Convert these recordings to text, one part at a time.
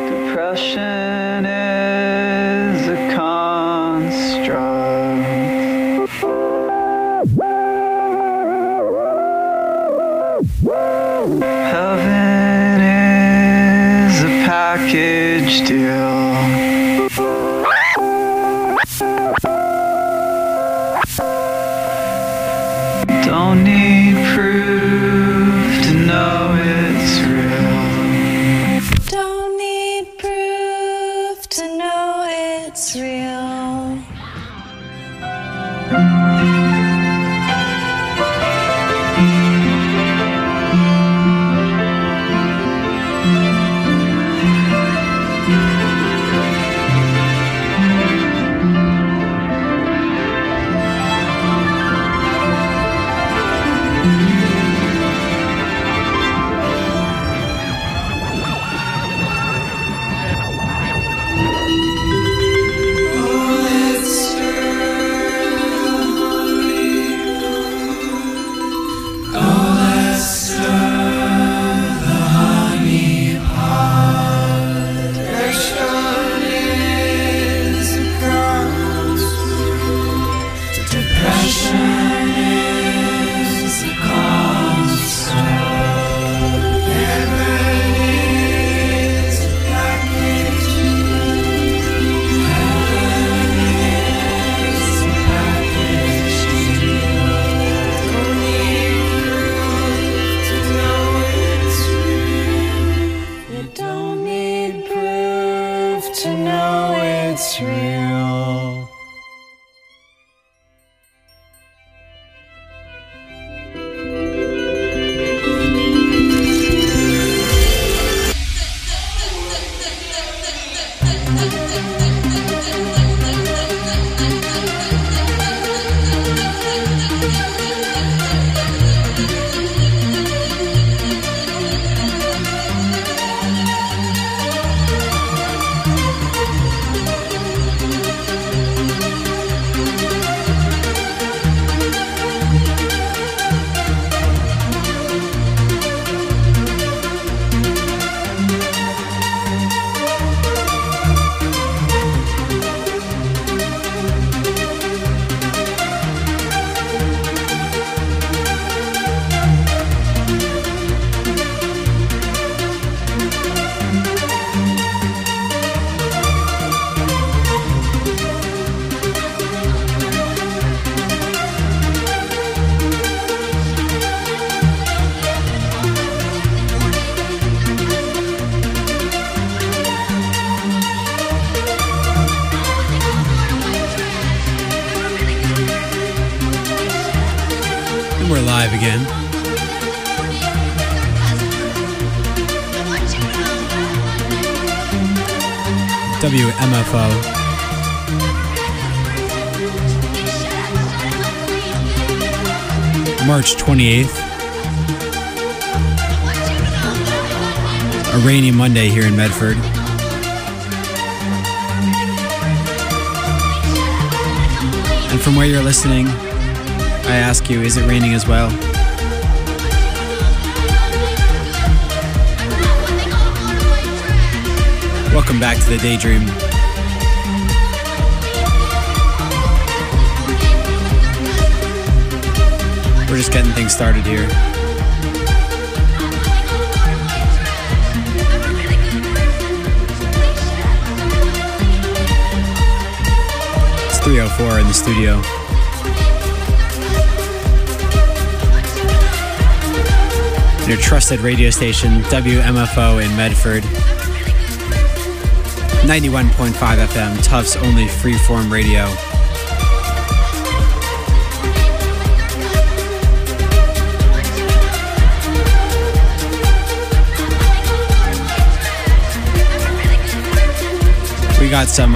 Depression is a construct. Heaven is a package deal. Don't need proof to know it's real. Don't need proof to know it's real. We're live again. WMFO. March 28th. A rainy Monday here in Medford. And from where you're listening, I ask you, is it raining as well? Welcome back to the Daydream. We're just getting things started here. It's 3:04 in the studio. Your trusted radio station, WMFO in Medford. 91.5 FM, Tufts only freeform radio. We got some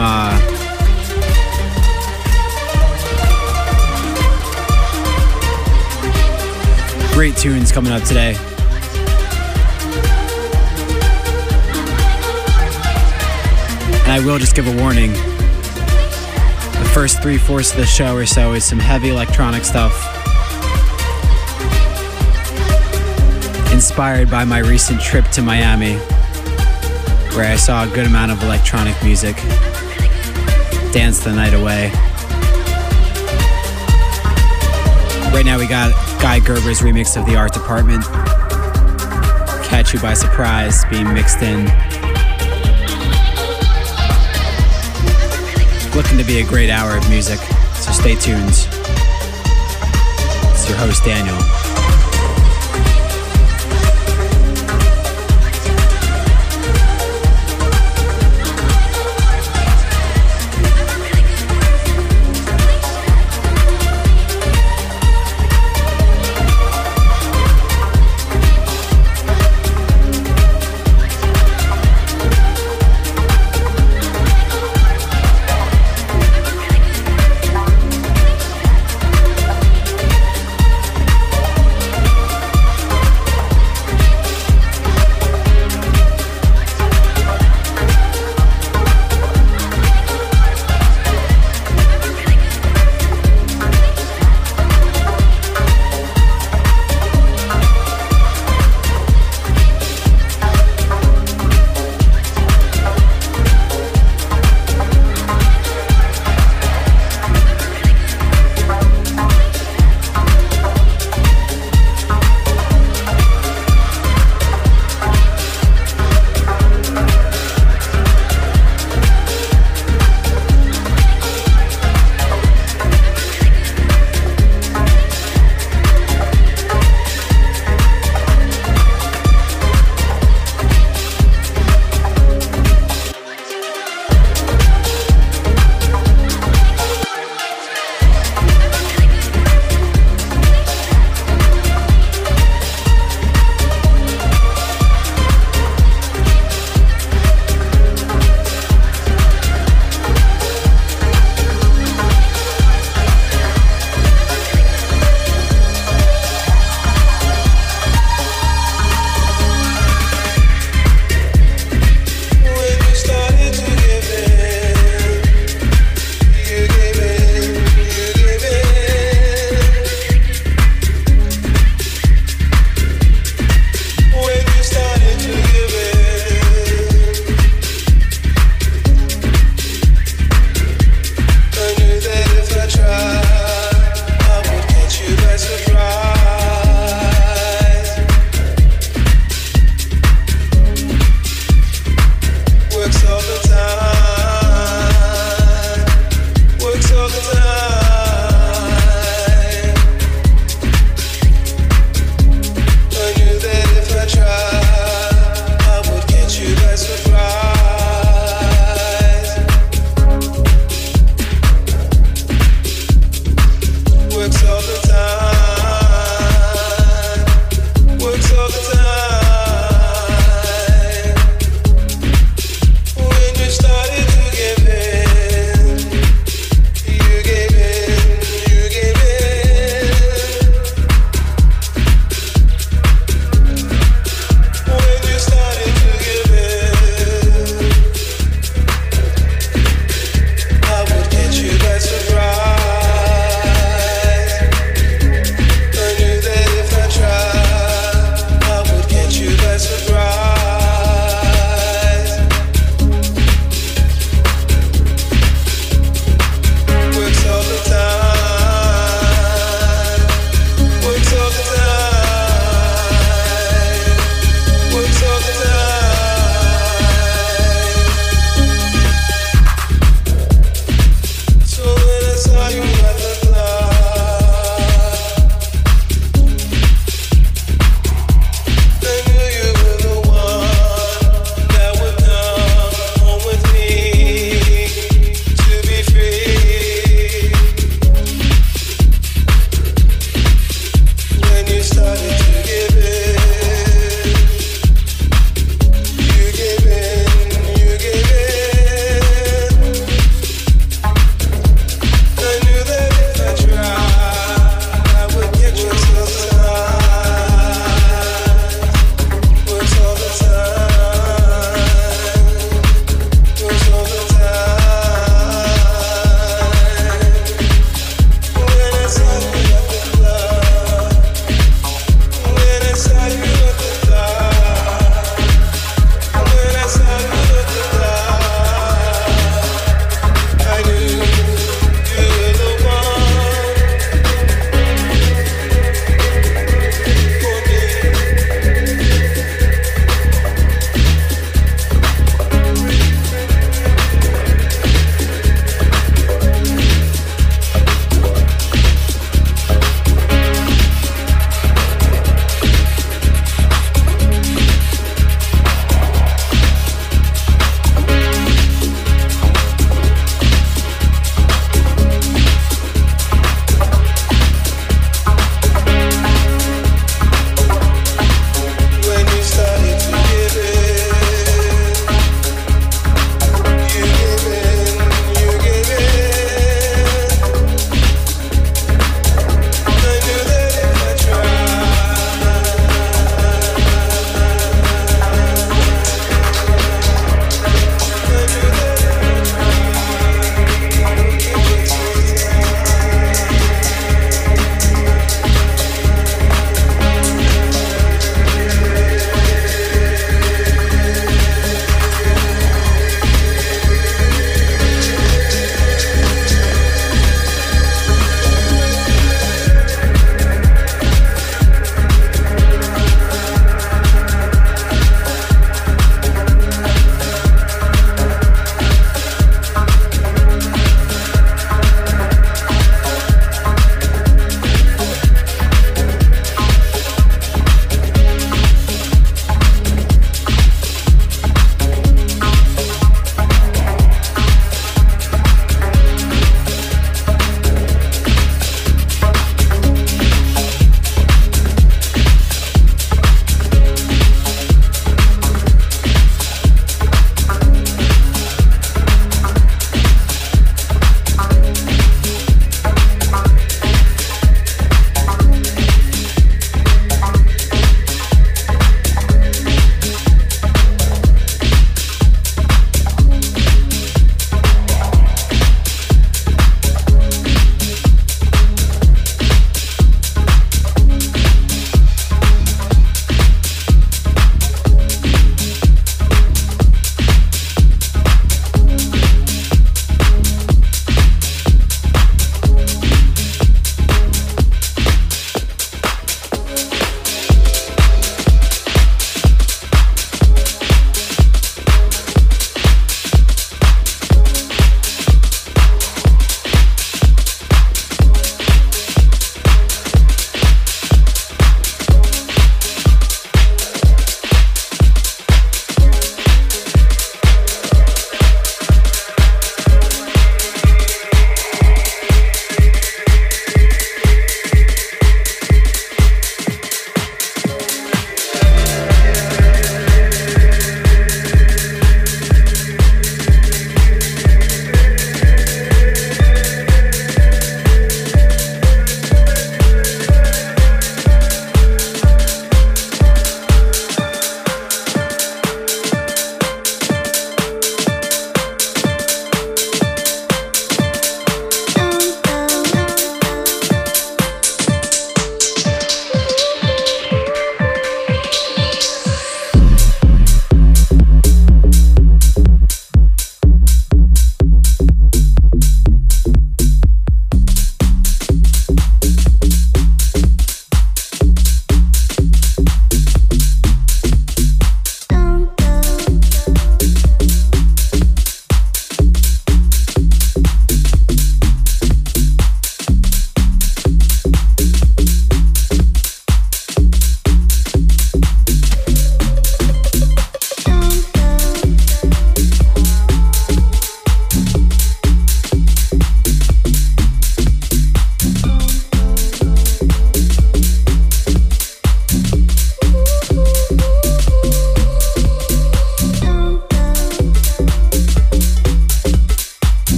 great tunes coming up today. And I will just give a warning. The first 3/4 of the show or so is some heavy electronic stuff. Inspired by my recent trip to Miami. where I saw a good amount of electronic music. Dance the night away. Right now we got Guy Gerber's remix of The Art Department. Catch You by Surprise being mixed in. Looking to be a great hour of music, so stay tuned. It's your host, Daniel.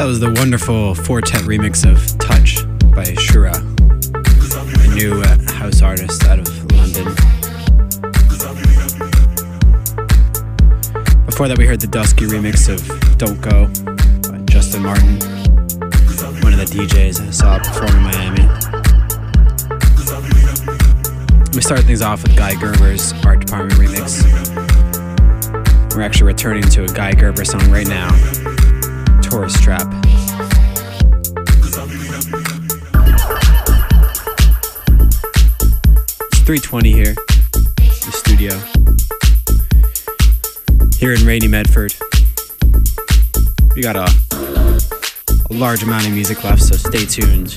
was the wonderful Fortet remix of Touch by Shura, a new house artist out of London. Before that we heard the Dusky remix of Don't Go by Justin Martin, one of the DJs I saw perform in Miami. We started things off with Guy Gerber's Art Department remix. We're actually returning to a Guy Gerber song right now, Tourist Trap. It's 3:20 here in the studio, here in rainy Medford. We got a large amount of music left, so stay tuned.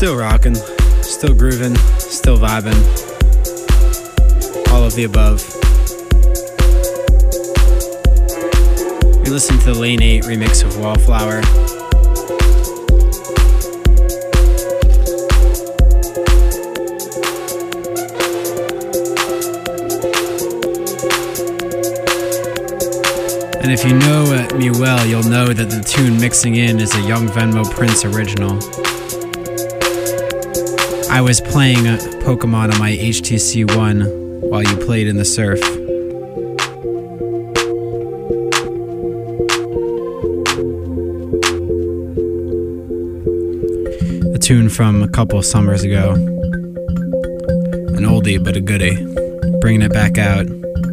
Still rocking, still grooving, still vibing. All of the above. We listened to the Lane 8 remix of Wallflower. And if you know me well, you'll know that the tune mixing in is a Young Venmo Prince original. I was playing Pokemon on my HTC One while you played in the surf. A tune from a couple summers ago. An oldie but a goodie. Bringing it back out.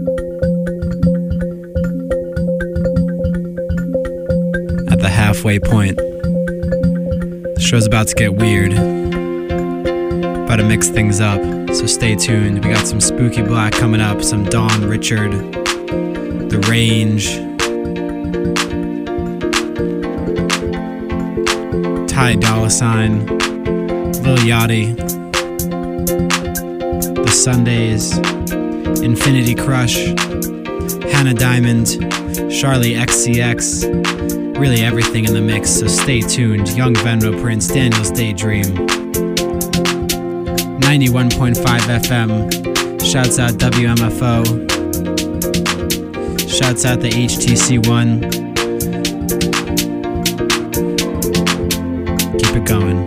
At the halfway point. The show's about to get weird. About to mix things up, so stay tuned. We got some Spooky Black coming up, some Dawn Richard, The Range, Ty Dolla $ign, Lil Yachty, The Sundays, Infinity Crush, Hannah Diamond, Charlie XCX, really everything in the mix, so stay tuned. Young Venmo Prince, Daniel's Daydream. 91.5 FM. Shouts out WMFO. Shouts out the HTC One. Keep it going.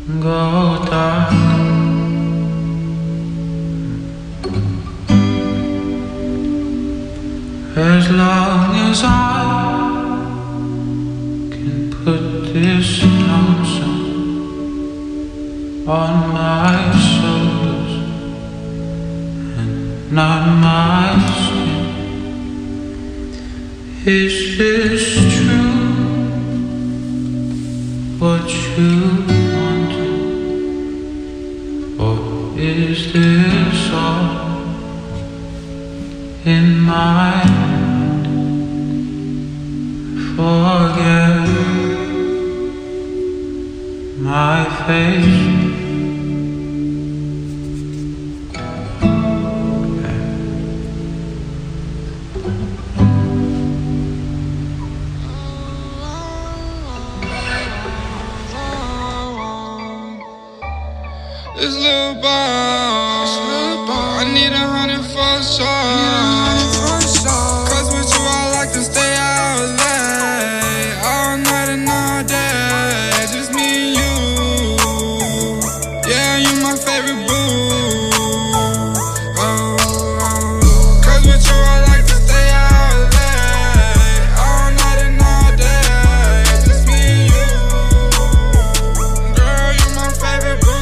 go dark. As long as I can put this lonesome on my shoulders and not my skin. Is this true? What you wanted? Or is this all in my mind? Forget my face. This little ball, I need 100 for sure. Cause with you I like to stay out late, all night and all day, just me and you. Yeah, you my favorite boo. Cause with you I like to stay out late, all night and all day, just me and you. Girl, you my favorite boo.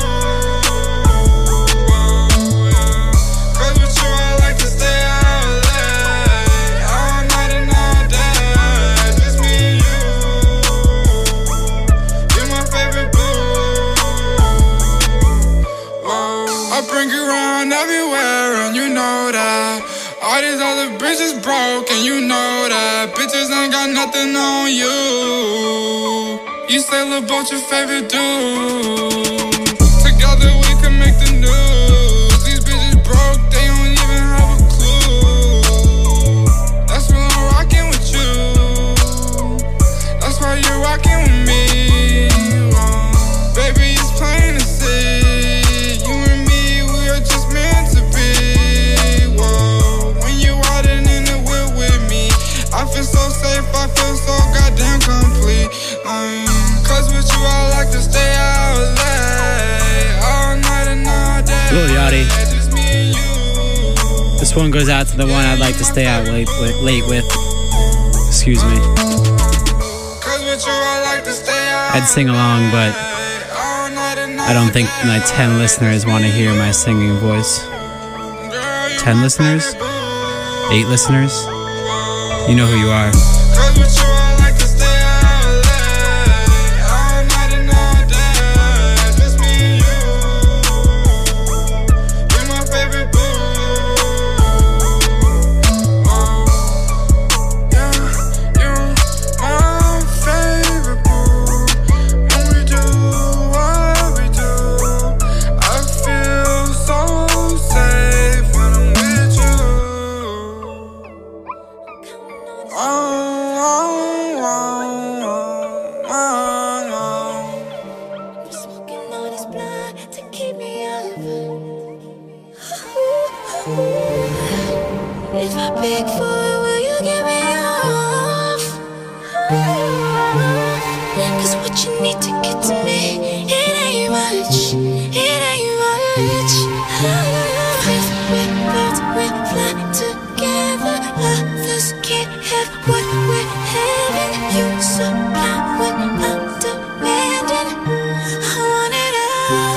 Everywhere, and you know that all these other bitches broke, and you know that bitches ain't got nothing on you. You say, Lil' Boat, your favorite dude. Together we can make the news. These bitches broke, they don't even have a clue. That's why I'm rocking with you. That's why you're rocking with me. Baby, it's plain to see. I feel so safe, I feel so goddamn complete. Cause with you I like to stay out late, all night and all day. Lil Yachty. This one goes out to the one I'd like to stay out late with. Excuse me. I'd sing along, but I don't think my 10 listeners want to hear my singing voice. 10 listeners? 8 listeners? You know who you are. If I beg for it, will you give me off? Cause what you need to get to me, it ain't much, it ain't much. We're birds, we fly together. Others can't have what we're having. You supply what I'm demanding. I want it all.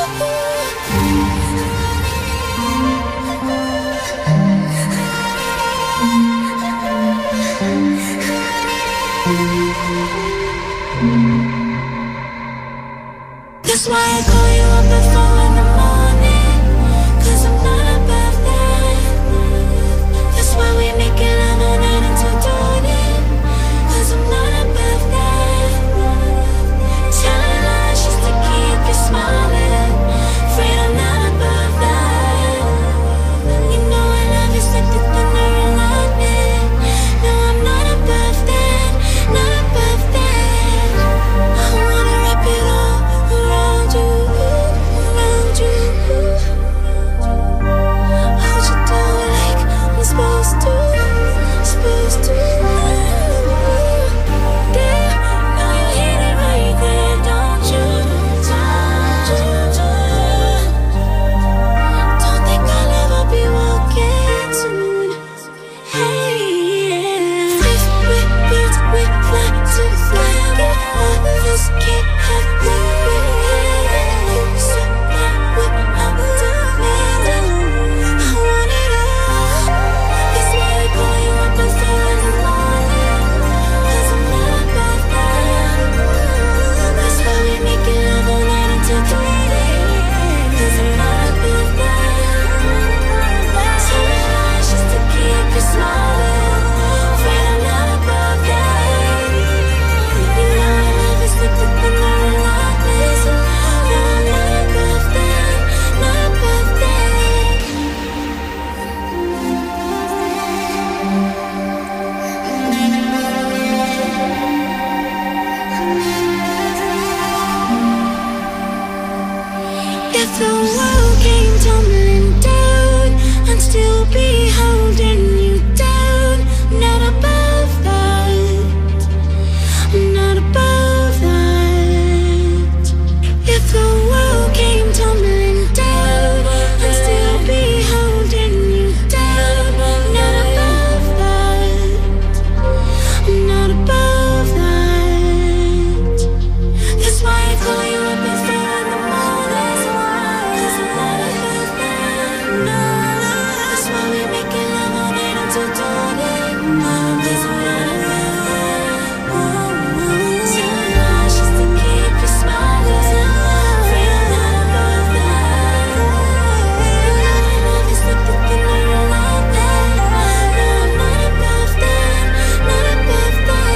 That's why I call you up at 4 in the morning, cause I'm not above that. That's why we make it love all night until dawning, cause I'm not above that. Telling lies just to keep you smiling, afraid I'm not above that. You know I love you like the thunder and lightning. No, I'm not above that, not above that. I wanna wrap it all around you. If the world came tumbling down, I'd still be holding you down. Not above that, not above that. If the world came tumbling down, I'd still be holding you down. Not above that, not above that. That's why I call you up and stay in the morning. Cause I'm not above that, no. That's why we making love all night until dawning. Cause I'm not above that, tell lies just to keep you smiling. We're not above that. Love is the thing that you love that. No, I'm not above that, not above that.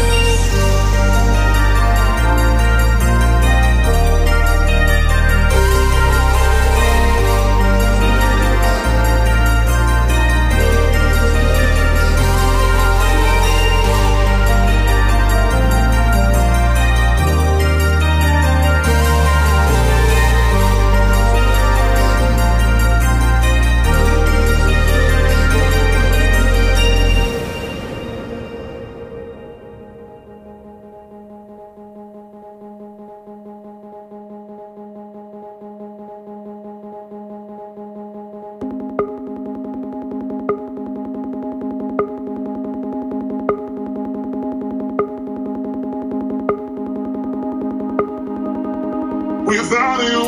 Without you,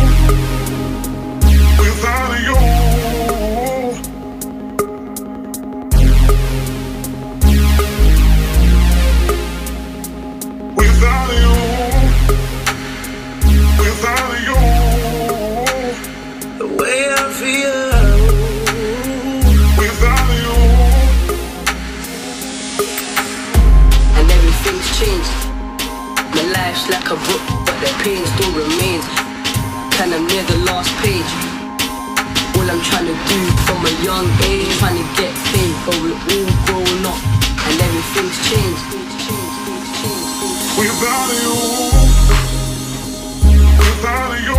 without you, without you, without you, the way I feel, without you, and everything's changed. My life's like a book, but the pain still remains. Kinda near the last page. All I'm trying to do from a young age, trying to get paid, but we're all grown up, and everything's changed. without you, without you.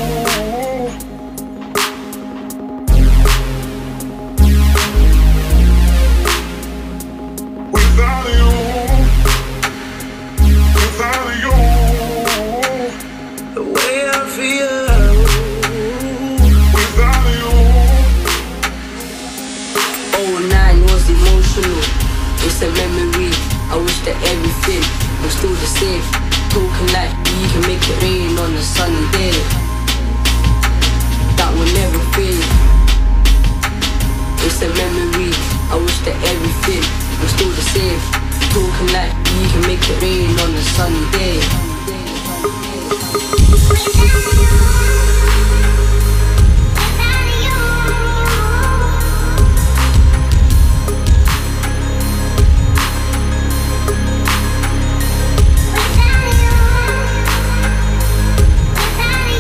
Without you, without you, the way I feel, without you, 09 was emotional, it's a memory. I wish that everything was still the same. Talking like we can make it rain on a sunny day. That will never fade. It's a memory. I wish that everything was still the same. Talking like we can make it rain on a sunny day. Without you,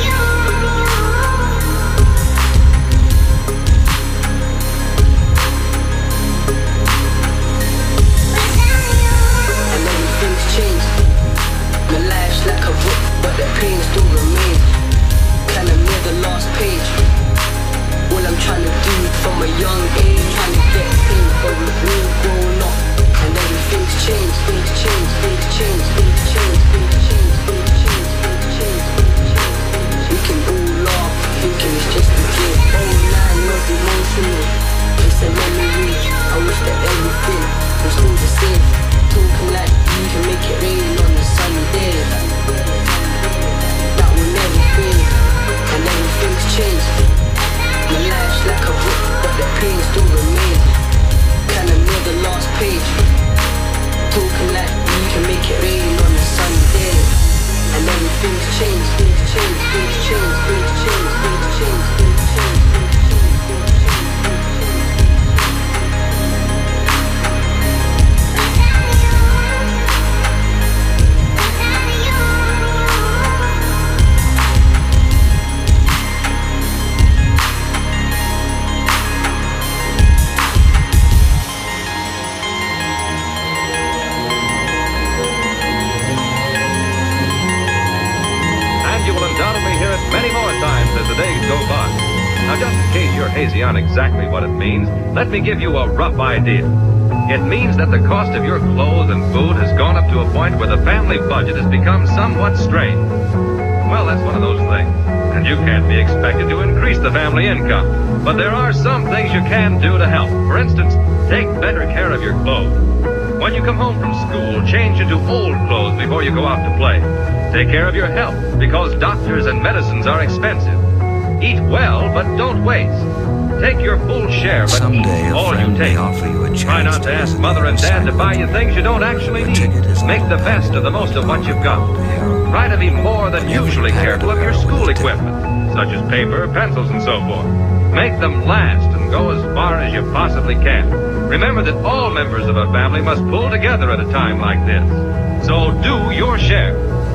in case you're hazy on exactly what it means, let me give you a rough idea. It means that the cost of your clothes and food has gone up to a point where the family budget has become somewhat strained. Well, that's one of those things, and you can't be expected to increase the family income. But there are some things you can do to help. For instance, take better care of your clothes. When you come home from school, change into old clothes before you go out to play. Take care of your health, because doctors and medicines are expensive. Eat well, but don't waste. Take your full share, but Someday eat a all friend you may take. offer you a chance Try not to ask visit mother the and other dad side to of buy the you world. things you don't actually The need. ticket is Make not the a best of the most of what you've got. Try to be more than usually careful of your school equipment, such as paper, pencils, and so forth. Make them last and go as far as you possibly can. Remember that all members of a family must pull together at a time like this. So do your share.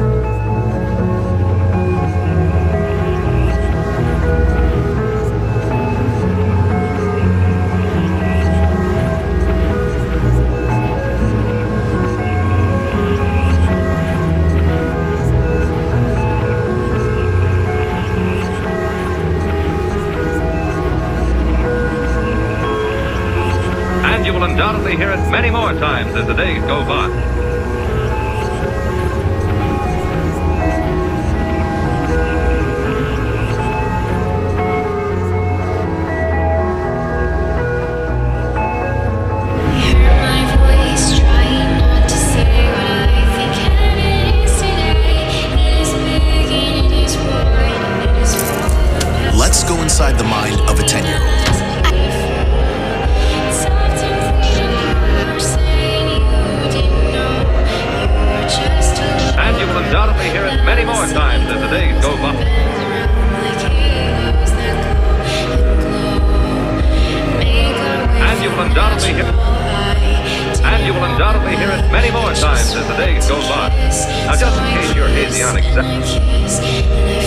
And you will undoubtedly hear it many more times as the days go by. Let's go inside the mind of a 10-year-old. And you will undoubtedly hear it many more times as the days go by. And you will undoubtedly hear it many more times as the days go by. Now, just in case you're hazy on exactly.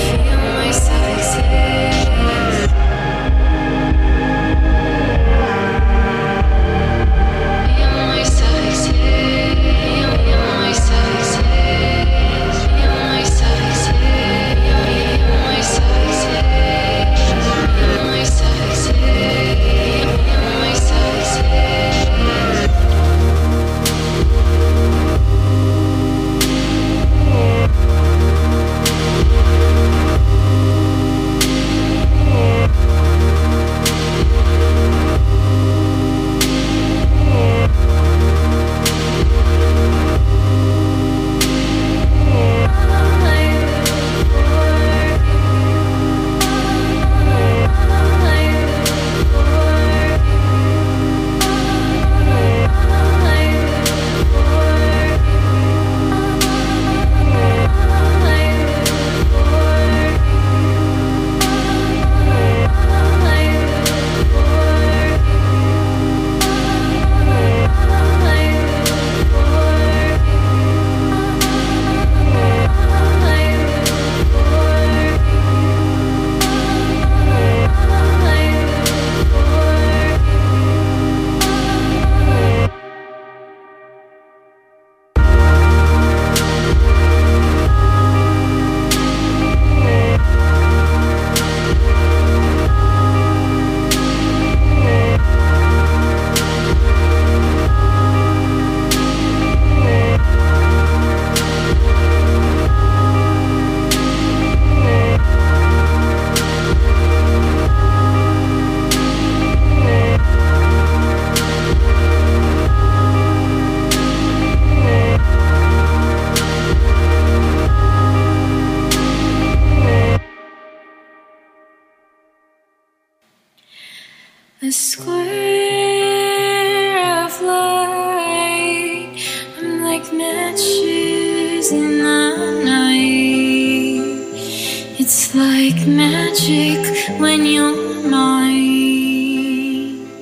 A square of light. I'm like matches in the night. It's like magic when you're mine.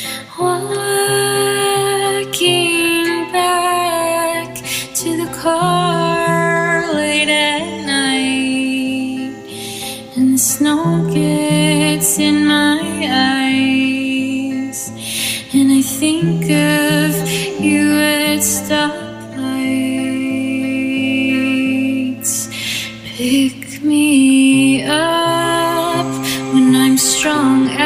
Walking back to the car late at night, and the snow gets in my eyes, and I think of you at stoplights. Pick me up when I'm strung out.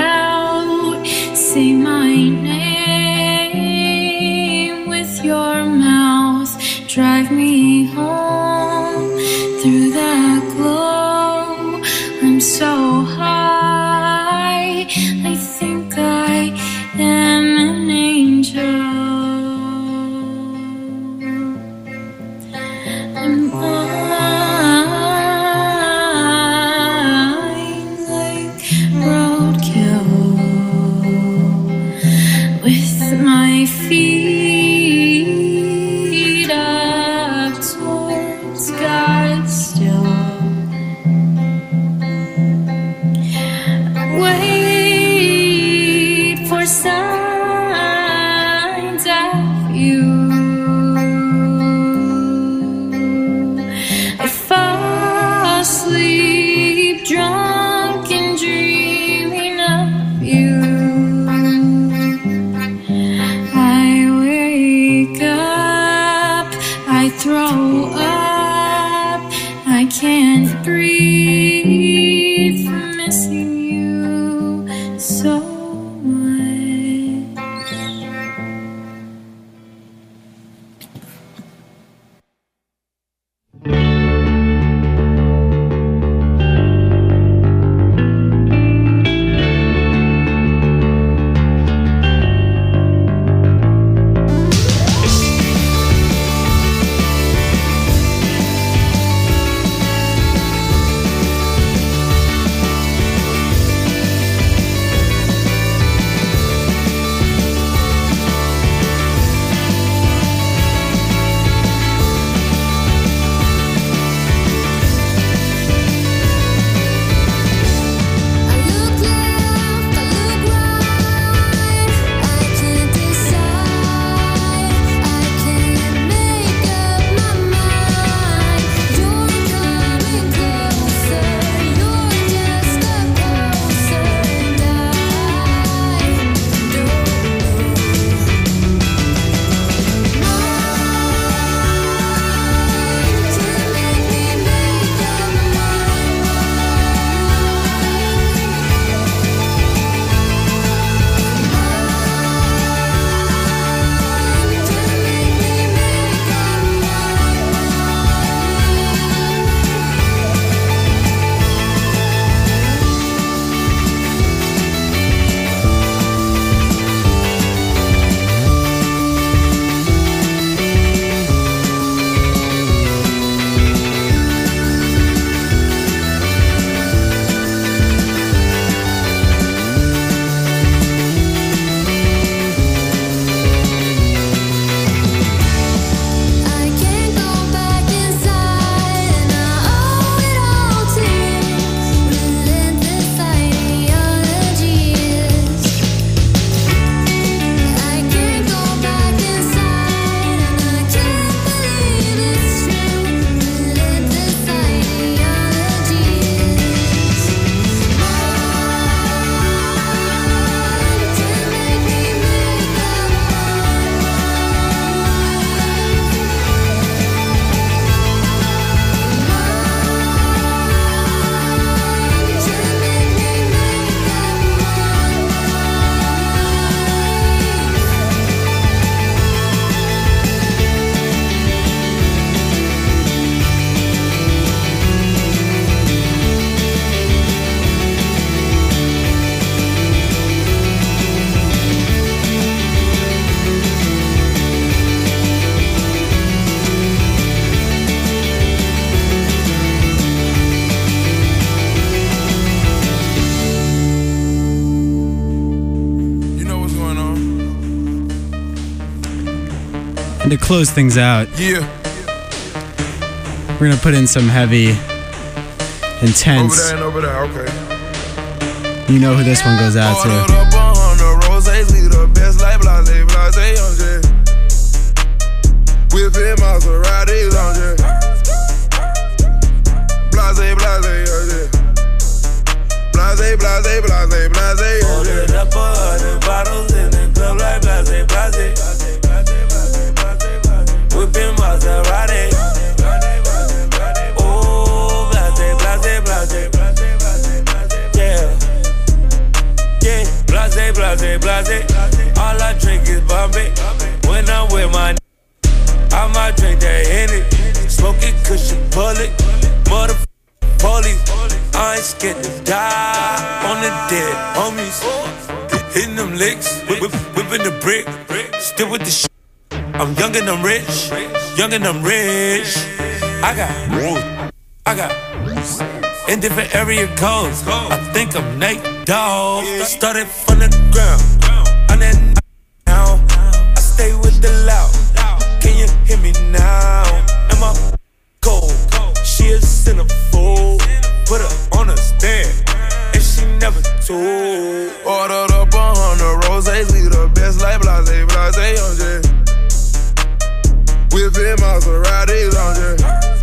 signs of you. I fall asleep drunk and dreaming of you. I wake up, I throw up, I can't breathe from missing you so much. And to close things out, Yeah. we're gonna put in some heavy, intense. Over there and over there, okay. You know who this one goes out to. Ordered up 100 roses, we the best like blase, blase, on jet. Whipping Maseratis on jet. Blase, blase, on jet. Blase, blase, blase, blase, on jet. Ordered up 100 bottles in the club like blase, blase. Whipping Maserati. Oh, blase, blase, blase. Yeah. Yeah, blase, blase, blase. All I drink is Bombay. When I'm with my I might drink that Henny. Smoking cushion bullet. Motherfucking police. I ain't scared to die on the dead homies. Hitting them licks, whipping the brick. Still with the shit. I'm young and I'm rich, young and I'm rich. I got in different area codes. I think I'm Nate Dogg. Started from the ground, on that now. I stay with the loud. Can you hear me now? Am I cold? She a centerfold. Put her on a stand, and she never told. Ordered up 100 roses, we the best like blase, blase, on jet. Whipping Maseratis on jet.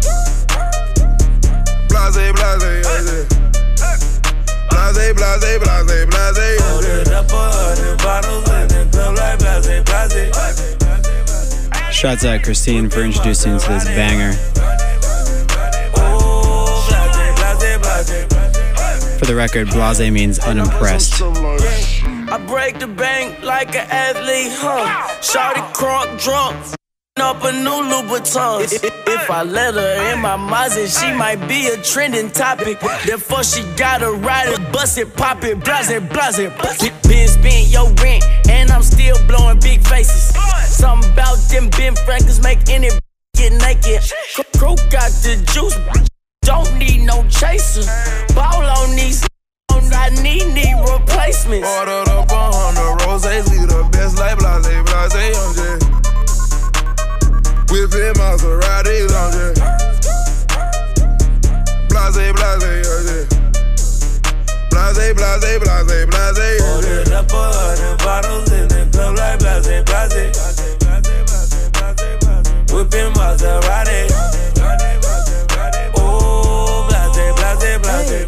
Blase, blase, on jet. Blase, blase, blase, blase, on jet. Up 100 bottles in the club like blase, blase. Shouts out Christine for introducing to this banger. For the record, blase means unimpressed. I break the bank like an athlete, Shawty crunk drunk, up a new Louboutin. If I let her in my Mazda, she might be a trending topic. Therefore she gotta ride it, bust it, pop it, blase, blase. Been spent your rent, and I'm still blowing big faces. Something about them Ben Franklin's make any get naked. Crew got the juice, don't need no chaser. Ball on these, I need replacements. Ordered up 100 rosés, we the best like blase, blase, on jet. Whipping Maseratis on jet. Blase, blase, on jet. Blase, blase, blase, blase, on jet. Ordered up 100 bottles in the club like blase, blase. Whipping Maserati. Oh, blase, blase, blase.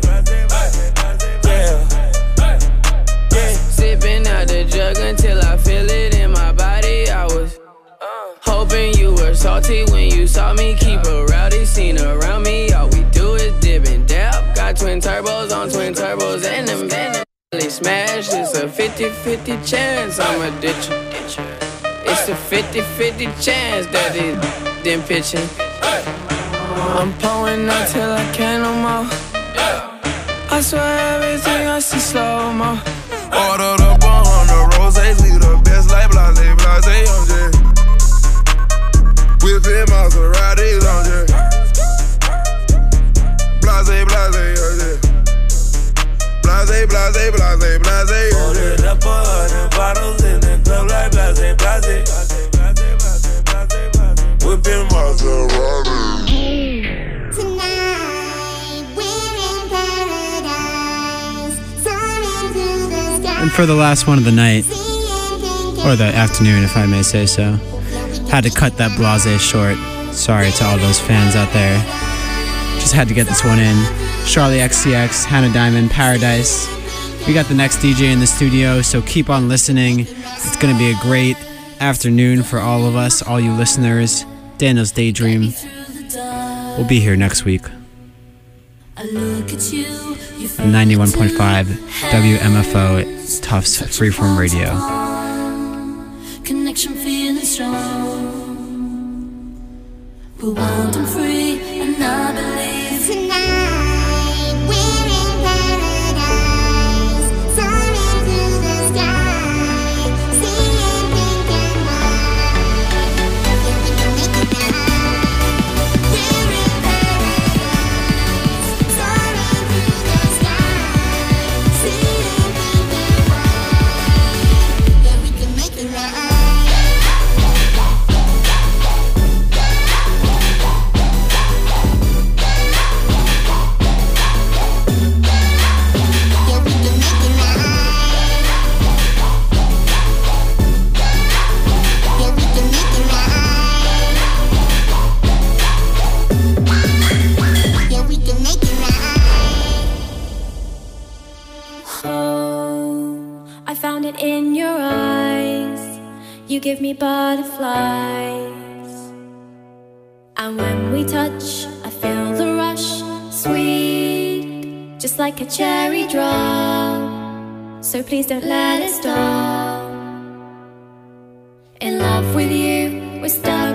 Sipping out the jug until I feel it in my body. I was hoping you were salty when you saw me. Keep a rowdy scene around me. All we do is dip and dab. Got twin turbos on twin turbos and them really smash. It's a 50-50 chance I'ma ditch you. It's a 50-50 chance that it didn't pitching. I'm pulling up till I can't no more. I swear everything I see slow-mo. Ordered up 100 rosés, we the best like blase, blase, on jet. Whipping Maseratis on jet. Blase, blase, on jet. Blase, blase, blase, blase, on jet. Ordered up 100 bottles in the club like blase, blase. Whipping Maserati. And for the last one of the night, or the afternoon if I may say so, had to cut that blase short. Sorry to all those fans out there. Just had to get this one in. Charlie XCX, Hannah Diamond, Paradise. We got the next DJ in the studio, so keep on listening. It's going to be a great afternoon for all of us, all you listeners. Daniel's Daydream. We'll be here next week. 91.5 WMFO Tufts Freeform Radio. Connection feeling strong. We're wild and free, and I believe tonight we're in paradise. Soaring through the sky, seeing pink and white. Yeah, we can make it right. We're in paradise. Soaring through the sky, seeing pink and white. Yeah, we can make it right. In your eyes, you give me butterflies, and when we touch, I feel the rush, sweet, just like a cherry drop. So please don't let it stop. In love with you, we're stuck.